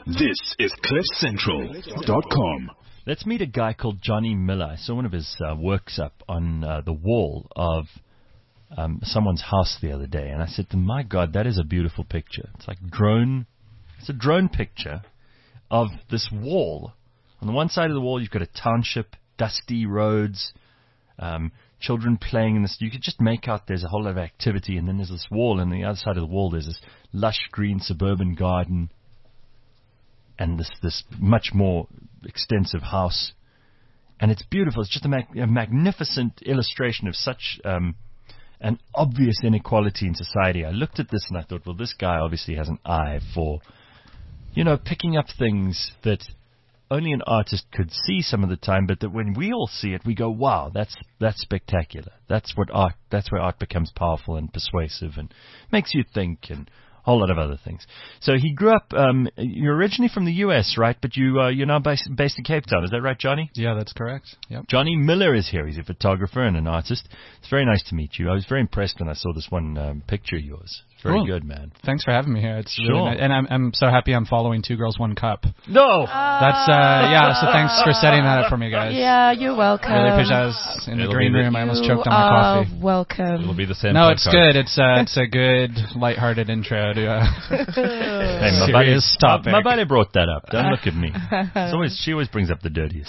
This is CliffCentral.com. Let's meet a guy called Johnny Miller. I saw one of his works up on the wall of someone's house the other day, and I said to him, my God, that is a beautiful picture. It's like it's a drone picture of this wall. On the one side of the wall, you've got a township, dusty roads, children playing in this. You could just make out there's a whole lot of activity, and then there's this wall, and on the other side of the wall there's this lush green suburban garden and this much more extensive house. And it's beautiful. It's just a magnificent illustration of such an obvious inequality in society. I looked at this and I thought, well, this guy obviously has an eye for, picking up things that only an artist could see some of the time, but that when we all see it, we go, wow, that's spectacular. That's where art becomes powerful and persuasive and makes you think and a whole lot of other things. So he grew up, you're originally from the U.S., right? But you're now based in Cape Town. Is that right, Johnny? Yeah, that's correct. Yep. Johnny Miller is here. He's a photographer and an artist. It's very nice to meet you. I was very impressed when I saw this one picture of yours. Very good, man. Thanks for having me here. It's really nice. And I'm so happy I'm following Two Girls, One Cup. No! That's, so thanks for setting that up for me, guys. Yeah, you're welcome. Really appreciate it. I was in the green room. I almost choked on my coffee. Welcome. It'll be the same. No, it's good. It's a good, lighthearted intro to hey, serious topic. My buddy brought that up. Don't look at me. She always brings up the dirtiest.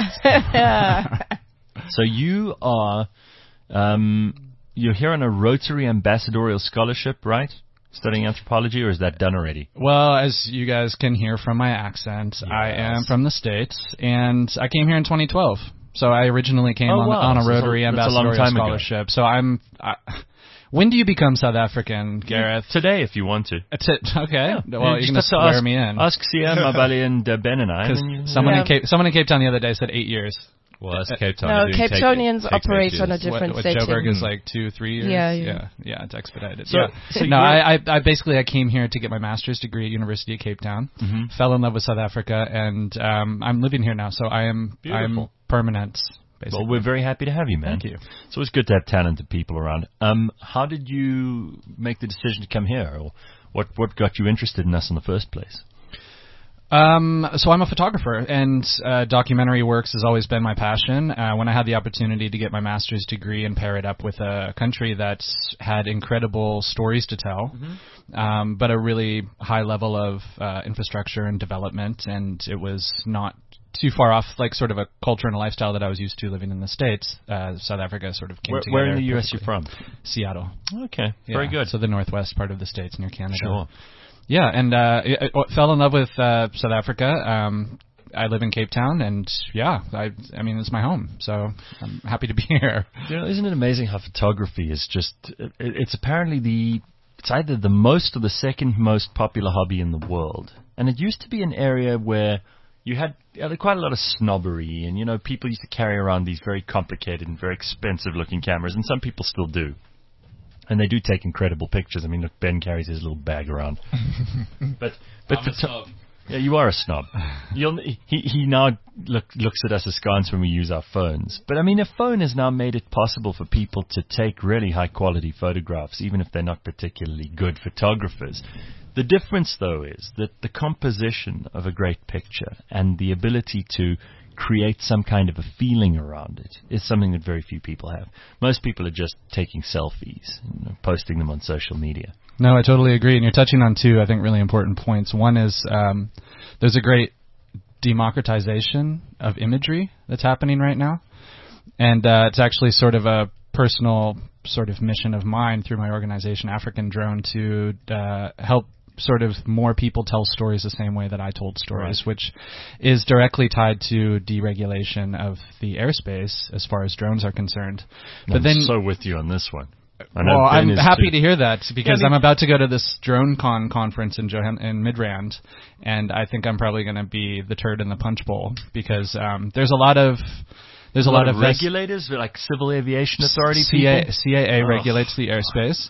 So you are, you're here on a Rotary Ambassadorial Scholarship, right? Studying anthropology, or is that done already? Well, as you guys can hear from my accent, yes. I am from the States, and I came here in 2012. So I originally came on a Rotary Ambassadorial Scholarship. So when do you become South African, Gareth? Today, if you want to. Okay. Yeah. Well, you can just swear me in. Ask Sia, Mabali, and Ben and I. Someone in Cape Town the other day said 8 years. Well, that's Cape Town. No, Cape Townians operate on a different setting. Joburg is like 2-3 years. Yeah, it's expedited. So I basically came here to get my master's degree at University of Cape Town. Mm-hmm. Fell in love with South Africa, and I'm living here now. So I'm permanent. Basically. Well, we're very happy to have you, man. Thank you. So it's good to have talented people around. How did you make the decision to come here, or what got you interested in us in the first place? So I'm a photographer, and documentary works has always been my passion. When I had the opportunity to get my master's degree and pair it up with a country that's had incredible stories to tell, but a really high level of infrastructure and development, and it was not too far off, like sort of a culture and a lifestyle that I was used to living in the States. South Africa sort of came together. Where in the U.S. you're from? Seattle. Okay, very good. So the northwest part of the States near Canada. Sure. Yeah, and I fell in love with South Africa. I live in Cape Town, and I mean, it's my home, so I'm happy to be here. Isn't it amazing how photography is just, it's apparently it's either the most or the second most popular hobby in the world. And it used to be an area where you had quite a lot of snobbery, and, people used to carry around these very complicated and very expensive looking cameras, and some people still do. And they do take incredible pictures. I mean, look, Ben carries his little bag around. but I'm a snob. Yeah, you are a snob. He now looks at us askance when we use our phones. But I mean, a phone has now made it possible for people to take really high quality photographs, even if they're not particularly good photographers. The difference, though, is that the composition of a great picture and the ability to create some kind of a feeling around it is something that very few people have. Most people are just taking selfies and posting them on social media. No, I totally agree. And you're touching on two, I think, really important points. One is there's a great democratization of imagery that's happening right now. And it's actually sort of a personal sort of mission of mine through my organization, African Drone, to help sort of more people tell stories the same way that I told stories, right, which is directly tied to deregulation of the airspace as far as drones are concerned. But I'm so with you on this one. Well, I'm happy to hear that, because I'm about to go to this DroneCon conference in Midrand, and I think I'm probably going to be the turd in the punch bowl, because there's a lot of regulators, like Civil Aviation Authority CAA regulates the airspace.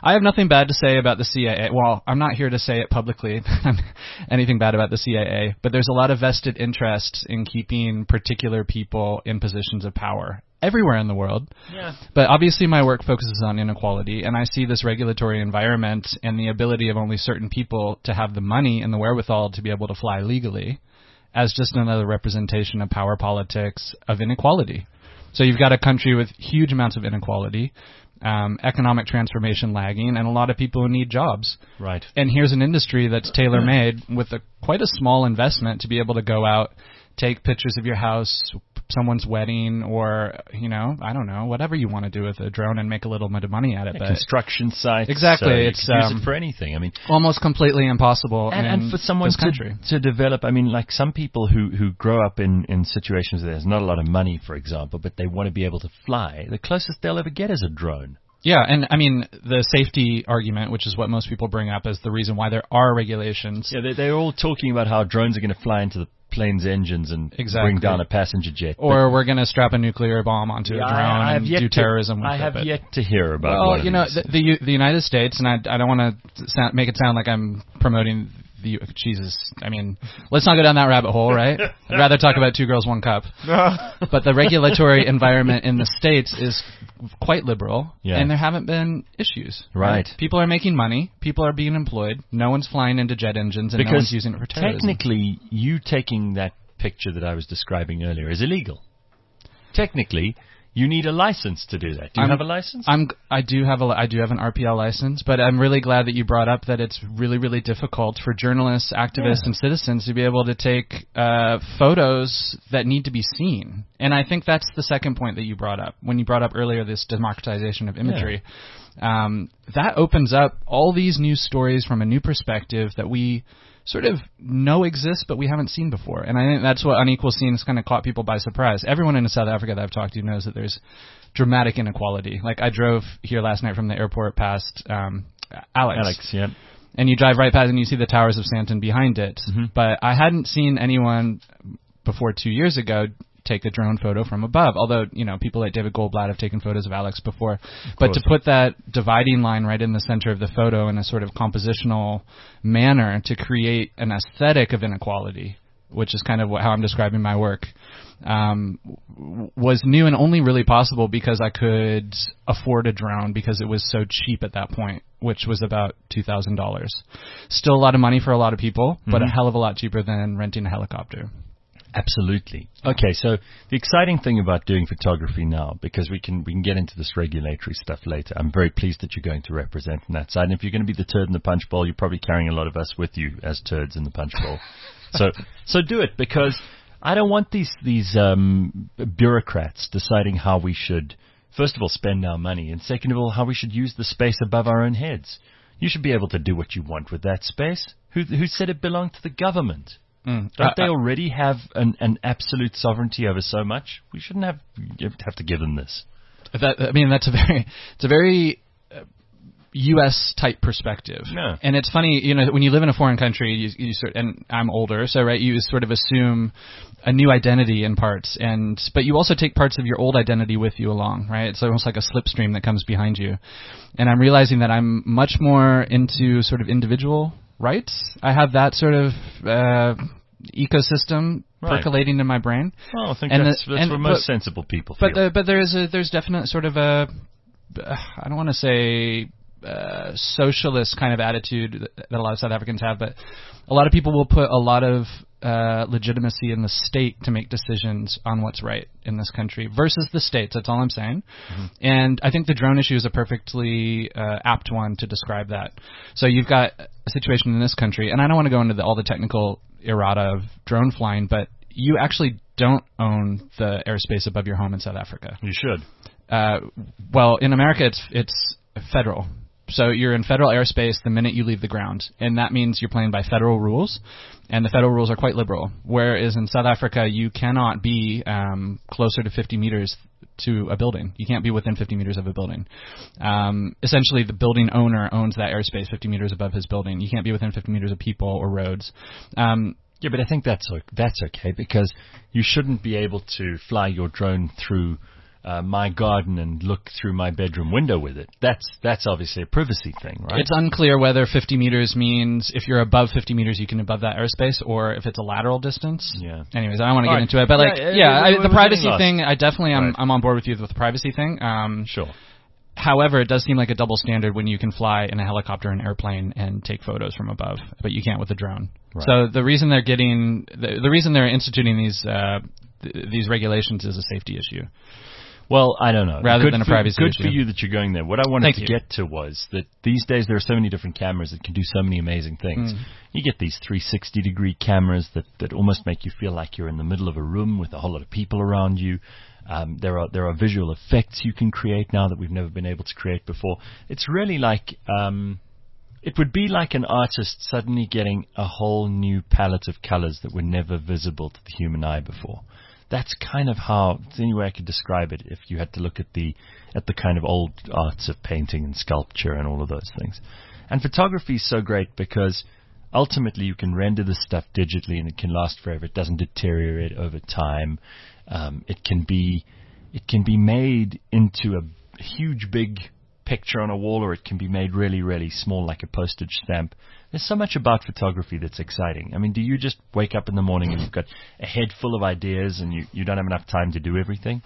I have nothing bad to say about the CIA. Well, I'm not here to say it publicly, anything bad about the CIA, but there's a lot of vested interest in keeping particular people in positions of power everywhere in the world. Yeah. But obviously my work focuses on inequality, and I see this regulatory environment and the ability of only certain people to have the money and the wherewithal to be able to fly legally as just another representation of power politics, of inequality. So you've got a country with huge amounts of inequality, economic transformation lagging, and a lot of people who need jobs. Right. And here's an industry that's tailor-made with quite a small investment to be able to go out, take pictures of your house, someone's wedding, or, I don't know, whatever you want to do with a drone and make a little bit of money at it. But construction sites. Exactly. So it's you can use it for anything. I mean, almost completely impossible and for someone this country. to develop, I mean, like some people who grow up in situations where there's not a lot of money, for example, but they want to be able to fly, the closest they'll ever get is a drone. Yeah, and I mean, the safety argument, which is what most people bring up as the reason why there are regulations. Yeah, they're all talking about how drones are going to fly into the plane's engines and bring down a passenger jet. Or we're going to strap a nuclear bomb onto a drone and do terrorism with it. I have yet to hear about one of these. The United States, and I don't want to make it sound like I'm promoting Jesus, I mean, let's not go down that rabbit hole, right? I'd rather talk about 2 Girls, 1 Cup. But the regulatory environment in the States is quite liberal, and there haven't been issues. Right. People are making money. People are being employed. No one's flying into jet engines, and because no one's using it for terrorism. Technically, you taking that picture that I was describing earlier is illegal. Technically, you need a license to do that. Do you have a license? I do have an RPL license, but I'm really glad that you brought up that it's really, really difficult for journalists, activists, and citizens to be able to take photos that need to be seen. And I think that's the second point that you brought up when you brought up earlier this democratization of imagery. That opens up all these new stories from a new perspective that we sort of know exists, but we haven't seen before. And I think that's what Unequal Scenes kind of caught people by surprise. Everyone in South Africa that I've talked to knows that there's dramatic inequality. Like, I drove here last night from the airport past Alex, yeah. And you drive right past and you see the Towers of Sandton behind it. Mm-hmm. But I hadn't seen anyone before 2 years ago take a drone photo from above, although, people like David Goldblatt have taken photos of Alex before. But to put that dividing line right in the center of the photo in a sort of compositional manner to create an aesthetic of inequality, which is kind of how I'm describing my work, was new and only really possible because I could afford a drone because it was so cheap at that point, which was about $2,000. Still a lot of money for a lot of people, but a hell of a lot cheaper than renting a helicopter. Absolutely. Okay, so the exciting thing about doing photography now, because we can get into this regulatory stuff later, I'm very pleased that you're going to represent on that side. And if you're going to be the turd in the punch bowl, you're probably carrying a lot of us with you as turds in the punch bowl. So do it, because I don't want these bureaucrats deciding how we should, first of all, spend our money, and second of all, how we should use the space above our own heads. You should be able to do what you want with that space. Who said it belonged to the government? Don't they already have an absolute sovereignty over so much? We shouldn't have to give them this. That's a very U.S. type perspective. Yeah. And it's funny, when you live in a foreign country, you sort, and I'm older, so right, you sort of assume a new identity in parts, but you also take parts of your old identity with you along, right? It's almost like a slipstream that comes behind you. And I'm realizing that I'm much more into sort of individual rights. I have that sort of ecosystem percolating in my brain. Well, I think that's for most sensible people. But there's definite sort of I don't want to say socialist kind of attitude that a lot of South Africans have, but a lot of people will put a lot of legitimacy in the state to make decisions on what's right in this country versus the states. That's all I'm saying. Mm-hmm. And I think the drone issue is a perfectly apt one to describe that. So you've got a situation in this country, and I don't want to go into all the technical errata of drone flying, but you actually don't own the airspace above your home in South Africa. You should. Well, in America, it's federal. So you're in federal airspace the minute you leave the ground, and that means you're playing by federal rules, and the federal rules are quite liberal. Whereas in South Africa, you cannot be closer to 50 meters to a building. You can't be within 50 meters of a building. Essentially, the building owner owns that airspace 50 meters above his building. You can't be within 50 meters of people or roads. Yeah, but I think that's okay, because you shouldn't be able to fly your drone through my garden and look through my bedroom window with it. That's obviously a privacy thing, right? It's unclear whether 50 meters means if you're above 50 meters, you can above that airspace, or if it's a lateral distance. Yeah. Anyways, I don't want to get into it, but the privacy thing, I definitely I'm on board with you with the privacy thing. Sure. However, it does seem like a double standard when you can fly in a helicopter and airplane and take photos from above, but you can't with a drone. Right. So the reason they're getting the reason they're instituting these regulations is a safety issue. Well, I don't know. Rather than a privacy issue. Good for issue. you that you're going there. What I wanted to get to was that these days there are so many different cameras that can do so many amazing things. You get these 360-degree cameras that almost make you feel like you're in the middle of a room with a whole lot of people around you. There are visual effects you can create now that we've never been able to create before. It's really like it would be like an artist suddenly getting a whole new palette of colors that were never visible to the human eye before. That's kind of how, it's the only way I could describe it if you had to look at the kind of old arts of painting and sculpture and all of those things. And photography is so great because ultimately you can render this stuff digitally and it can last forever. It doesn't deteriorate over time. It can be made into a huge big picture on a wall, or it can be made really, really small like a postage stamp. There's so much about photography that's exciting. I mean, do you just wake up in the morning and you've got a head full of ideas and you don't have enough time to do everything?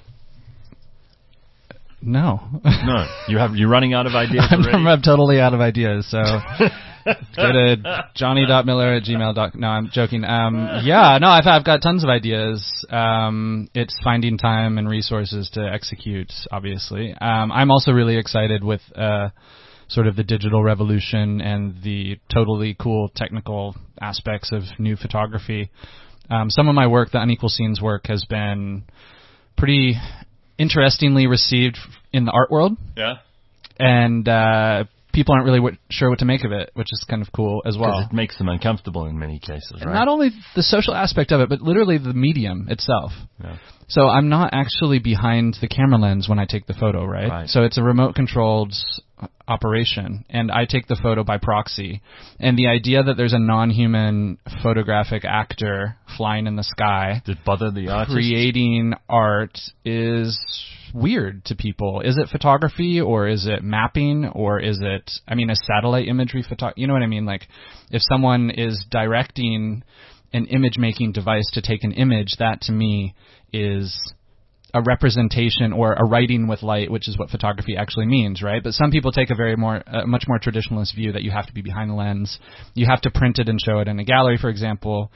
No. No. You're running out of ideas already? I'm totally out of ideas, so go to johnny.miller@gmail.com. No, I'm joking. I've got tons of ideas. It's finding time and resources to execute, obviously. I'm also really excited with sort of the digital revolution and the totally cool technical aspects of new photography. Some of my work, the Unequal Scenes work, has been pretty interestingly received in the art world. Yeah. And people aren't really sure what to make of it, which is kind of cool as well. Because it makes them uncomfortable in many cases, right? Not only the social aspect of it, but literally the medium itself. Yeah. So I'm not actually behind the camera lens when I take the photo, right? So it's a remote-controlled operation, and I take the photo by proxy. And the idea that there's a non-human photographic actor flying in the sky did bother the artist? Creating art is weird to people. Is it photography, or is it mapping, or is it, a satellite imagery photography? You know what I mean? Like, if someone is directing an image-making device to take an image, that to me is a representation or a writing with light, which is what photography actually means, right? But some people take a much more traditionalist view that you have to be behind the lens, you have to print it and show it in a gallery, for example.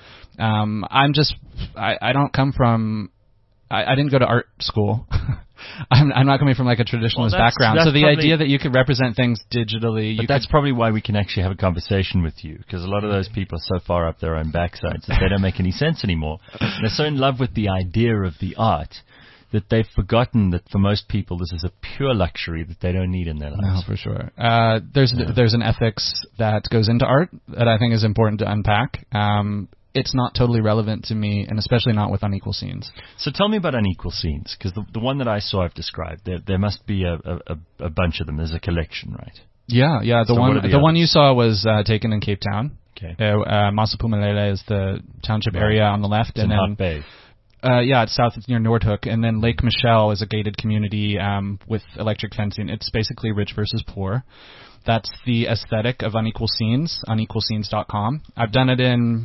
I don't come from, I didn't go to art school. I'm not coming from like a traditionalist background. So the idea that you could represent things digitally, that's probably why we can actually have a conversation with you, because a lot of those people are so far up their own backsides that they don't make any sense anymore. They're so in love with the idea of the art that they've forgotten that for most people this is a pure luxury that they don't need in their lives. No, for sure. There's an ethics that goes into art that I think is important to unpack. It's not totally relevant to me, and especially not with Unequal Scenes. So tell me about Unequal Scenes, because the one that I saw I've described, there must be a bunch of them. There's a collection, right? Yeah. The one you saw was taken in Cape Town. Okay. Masiphumelele is the township area on the left. It's in Hart Bay. It's south. It's near Noordhoek. And then Lake Michelle is a gated community with electric fencing. It's basically rich versus poor. That's the aesthetic of Unequal Scenes, unequalscenes.com. I've done it in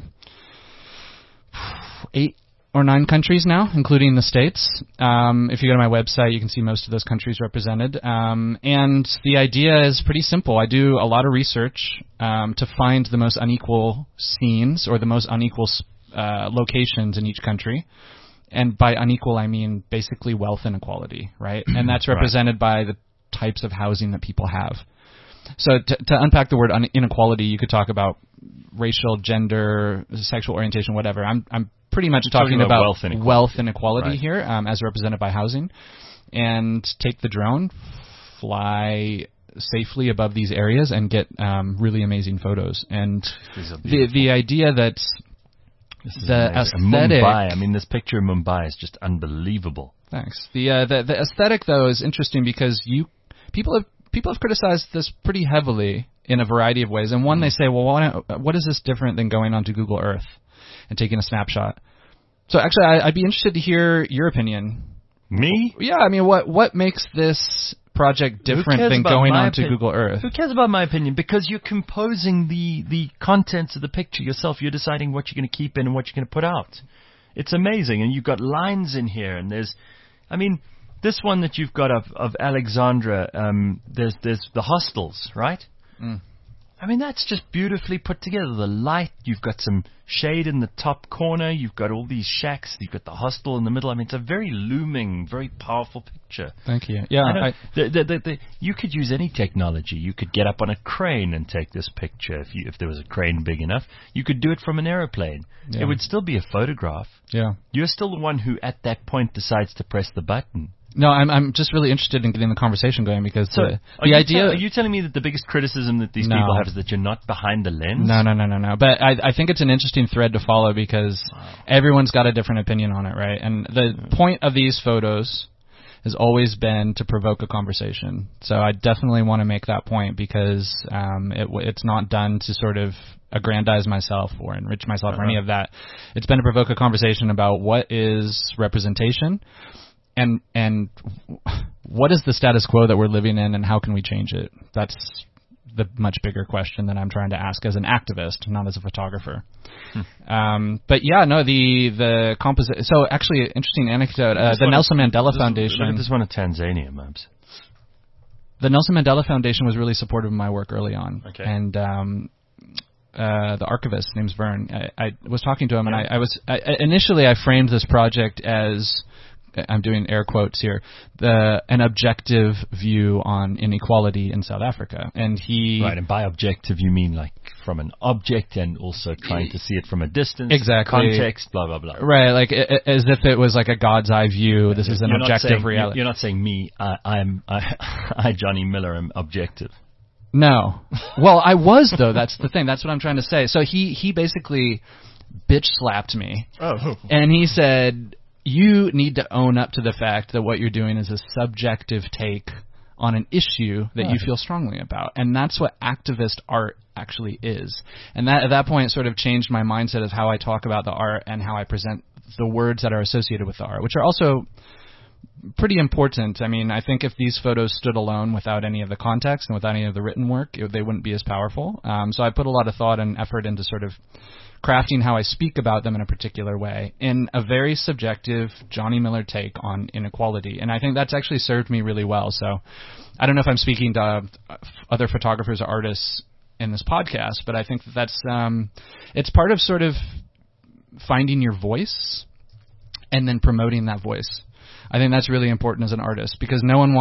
8 or 9 countries now, including the States. If you go to my website, you can see most of those countries represented. And the idea is pretty simple. I do a lot of research to find the most unequal scenes or the most unequal locations in each country. And by unequal, I mean basically wealth inequality, right? And that's represented by the types of housing that people have. So to unpack the word inequality, you could talk about racial, gender, sexual orientation, whatever. I'm pretty much talking about wealth inequality here, as represented by housing. And take the drone, fly safely above these areas, and get really amazing photos. And the idea that the aesthetic, Mumbai, this picture of Mumbai is just unbelievable. Thanks. The aesthetic though is interesting because people have criticized this pretty heavily in a variety of ways. And one, they say, well, what is this different than going onto Google Earth and taking a snapshot? So actually, I'd be interested to hear your opinion. Me? Yeah, I mean, what makes this project different than going on to Google Earth? Who cares about my opinion? Because you're composing the contents of the picture yourself. You're deciding what you're going to keep in and what you're going to put out. It's amazing. And you've got lines in here. And there's, I mean, this one that you've got of Alexandra, there's the hostels, right? Mm. I mean, that's just beautifully put together. The light, you've got some shade in the top corner, you've got all these shacks, you've got the hostel in the middle. I mean, it's a very looming, very powerful picture. Thank you. Yeah, you could use any technology. You could get up on a crane and take this picture if there was a crane big enough. You could do it from an aeroplane. Yeah. It would still be a photograph. Yeah. You're still the one who, at that point, decides to press the button. No, I'm just really interested in getting the conversation going because the idea. Are you telling me that the biggest criticism that these people have is that you're not behind the lens? No. But I think it's an interesting thread to follow because everyone's got a different opinion on it, right? And the point of these photos has always been to provoke a conversation. So I definitely want to make that point because it's not done to sort of aggrandize myself or enrich myself or any of that. It's been to provoke a conversation about what is representation. And what is the status quo that we're living in, and how can we change it? That's the much bigger question that I'm trying to ask as an activist, not as a photographer. But yeah, no, the composite. So actually, interesting anecdote. The Nelson Mandela Foundation. Look at this one of Tanzania, Mubs. The Nelson Mandela Foundation was really supportive of my work early on, and the archivist, his name's Vern. I was talking to him, and initially I framed this project as, I'm doing air quotes here, an objective view on inequality in South Africa. And Right, and by objective you mean like from an object and also trying to see it from a distance. Exactly. Context, blah, blah, blah. Right, like as if it was like a God's eye view. This is an objective reality. You're not saying me, I, Johnny Miller, am objective. No. Well, I was, though. That's the thing. That's what I'm trying to say. So he basically bitch slapped me. Oh. And he said, you need to own up to the fact that what you're doing is a subjective take on an issue that you feel strongly about. And that's what activist art actually is. And that at that point sort of changed my mindset of how I talk about the art and how I present the words that are associated with the art, which are also pretty important. I mean, I think if these photos stood alone without any of the context and without any of the written work, they wouldn't be as powerful. So I put a lot of thought and effort into sort of crafting how I speak about them in a particular way in a very subjective Johnny Miller take on inequality. And I think that's actually served me really well. So I don't know if I'm speaking to other photographers or artists in this podcast, but I think that's it's part of sort of finding your voice and then promoting that voice. I think that's really important as an artist because no one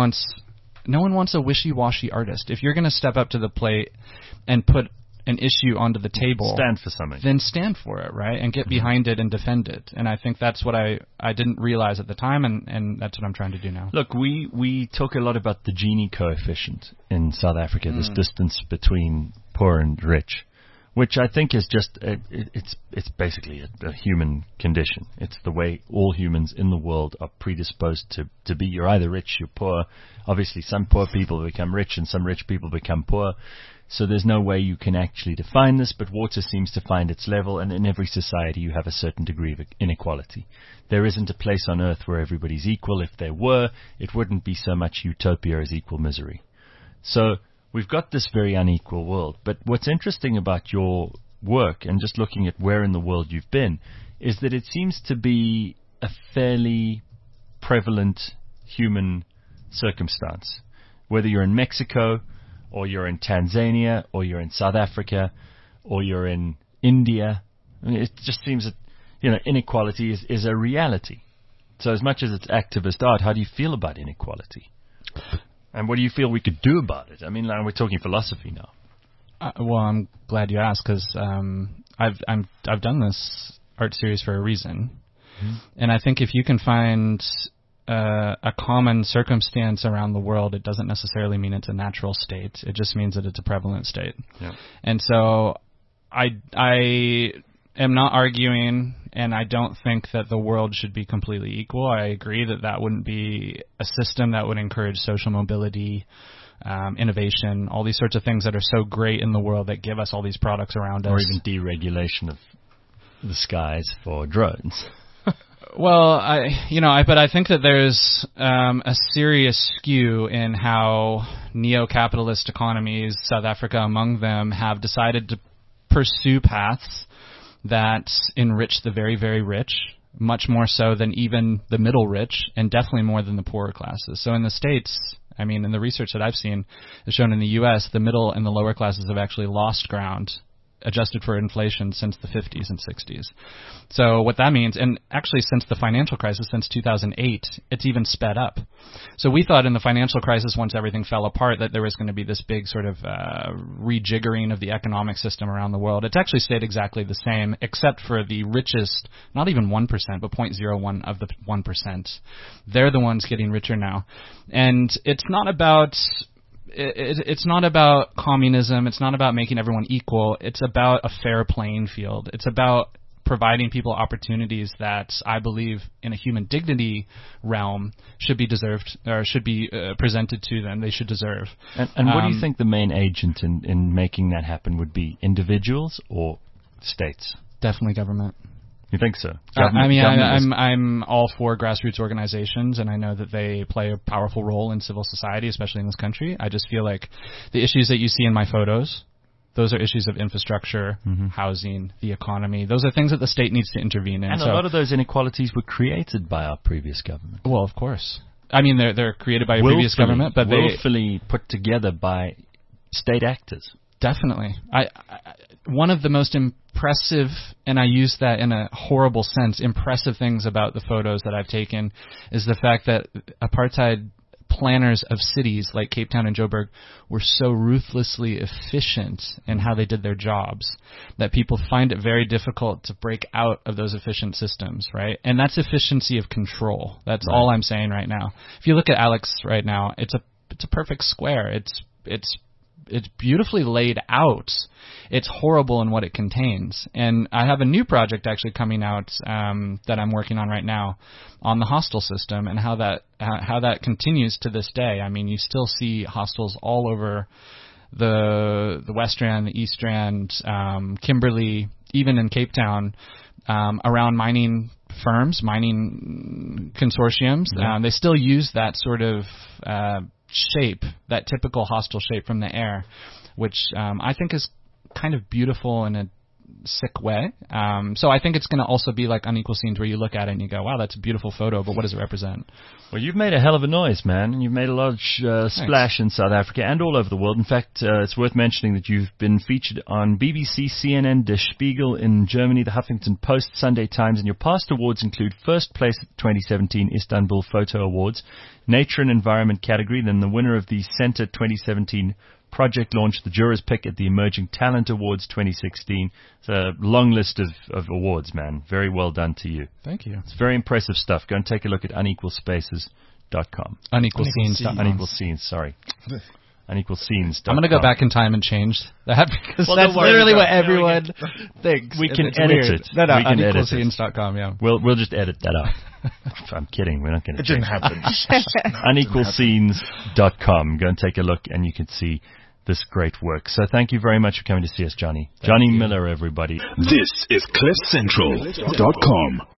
wants a wishy-washy artist. If you're going to step up to the plate and put an issue onto the table, stand for something. Then stand for it, right? And get behind it and defend it. And I think that's what I didn't realize at the time, and that's what I'm trying to do now. Look, we talk a lot about the Gini coefficient in South Africa, this distance between poor and rich, which I think is just it's basically a human condition. It's the way all humans in the world are predisposed to be. You're either rich, you're poor. Obviously, some poor people become rich and some rich people become poor. So there's no way you can actually define this, but water seems to find its level, and in every society you have a certain degree of inequality. There isn't a place on earth where everybody's equal. If there were, it wouldn't be so much utopia as equal misery. So we've got this very unequal world. But what's interesting about your work, and just looking at where in the world you've been, is that it seems to be a fairly prevalent human circumstance. Whether you're in Mexico, or you're in Tanzania, or you're in South Africa, or you're in India. I mean, it just seems that, inequality is a reality. So as much as it's activist art, how do you feel about inequality? And what do you feel we could do about it? I mean, we're talking philosophy now. Well, I'm glad you asked because I've done this art series for a reason. And I think if you can find a common circumstance around the world, it doesn't necessarily mean it's a natural state. It just means that it's a prevalent state. Yeah. And so I am not arguing, and I don't think that the world should be completely equal. I agree that wouldn't be a system that would encourage social mobility, innovation, all these sorts of things that are so great in the world that give us all these products around us. Or even deregulation of the skies for drones. Well, but I think that there's a serious skew in how neo-capitalist economies, South Africa among them, have decided to pursue paths that enrich the very, very rich, much more so than even the middle rich, and definitely more than the poorer classes. So in the States, in the research that I've seen, has shown in the U.S., the middle and the lower classes have actually lost ground, adjusted for inflation, since the 50s and 60s. So what that means, and actually since the financial crisis, since 2008, it's even sped up. So we thought in the financial crisis, once everything fell apart, that there was going to be this big sort of rejiggering of the economic system around the world. It's actually stayed exactly the same, except for the richest, not even 1%, but 0.01 of the 1%. They're the ones getting richer now. And it's not about... It's not about communism. It's not about making everyone equal. It's about a fair playing field. It's about providing people opportunities that I believe in a human dignity realm should be deserved, or should be presented to them. They should deserve. And what do you think the main agent in making that happen would be? Individuals or states? Definitely government. You think so? I'm all for grassroots organizations, and I know that they play a powerful role in civil society, especially in this country. I just feel like the issues that you see in my photos, those are issues of infrastructure, housing, the economy. Those are things that the state needs to intervene in. And a lot of those inequalities were created by our previous government. Well, of course. They're created by a previous government, but willfully put together by state actors. Definitely. One of the most impressive, and I use that in a horrible sense, impressive things about the photos that I've taken is the fact that apartheid planners of cities like Cape Town and Joburg were so ruthlessly efficient in how they did their jobs that people find it very difficult to break out of those efficient systems, right? And that's efficiency of control. That's all I'm saying right now. If you look at Alex right now, it's a perfect square. It's beautifully laid out. It's horrible in what it contains. And I have a new project actually coming out that I'm working on right now on the hostel system and how that continues to this day. You still see hostels all over the West Rand, the East Rand, Kimberley, even in Cape Town, around mining firms, mining consortiums. They still use that sort of shape, that typical hostile shape from the air, which I think is kind of beautiful in a sick way. So I think it's going to also be like Unequal Scenes, where you look at it and you go, wow, that's a beautiful photo, but what does it represent? Well, you've made a hell of a noise, man, and you've made a large splash in South Africa and all over the world. In fact, it's worth mentioning that you've been featured on BBC, CNN, Der Spiegel in Germany, the Huffington Post, Sunday Times, and your past awards include first place at the 2017 Istanbul Photo Awards, Nature and Environment category, then the winner of the Centre 2017 project launch, the Jurors Pick at the Emerging Talent Awards 2016. It's a long list of awards, man. Very well done to you. Thank you. It's very impressive stuff. Go and take a look at unequalspaces.com. Unequalscenes.com. Unequal Scenes, sorry. Unequalscenes.com. I'm going to go back in time and change that because that's literally what everyone thinks. We can edit it. No, unequalscenes.com, yeah. We'll just edit that out. I'm kidding. We're not going to. It didn't happen. Unequalscenes.com. Go and take a look, and you can see this great work. So thank you very much for coming to see us, Johnny. Johnny Miller, everybody. This is CliffCentral.com.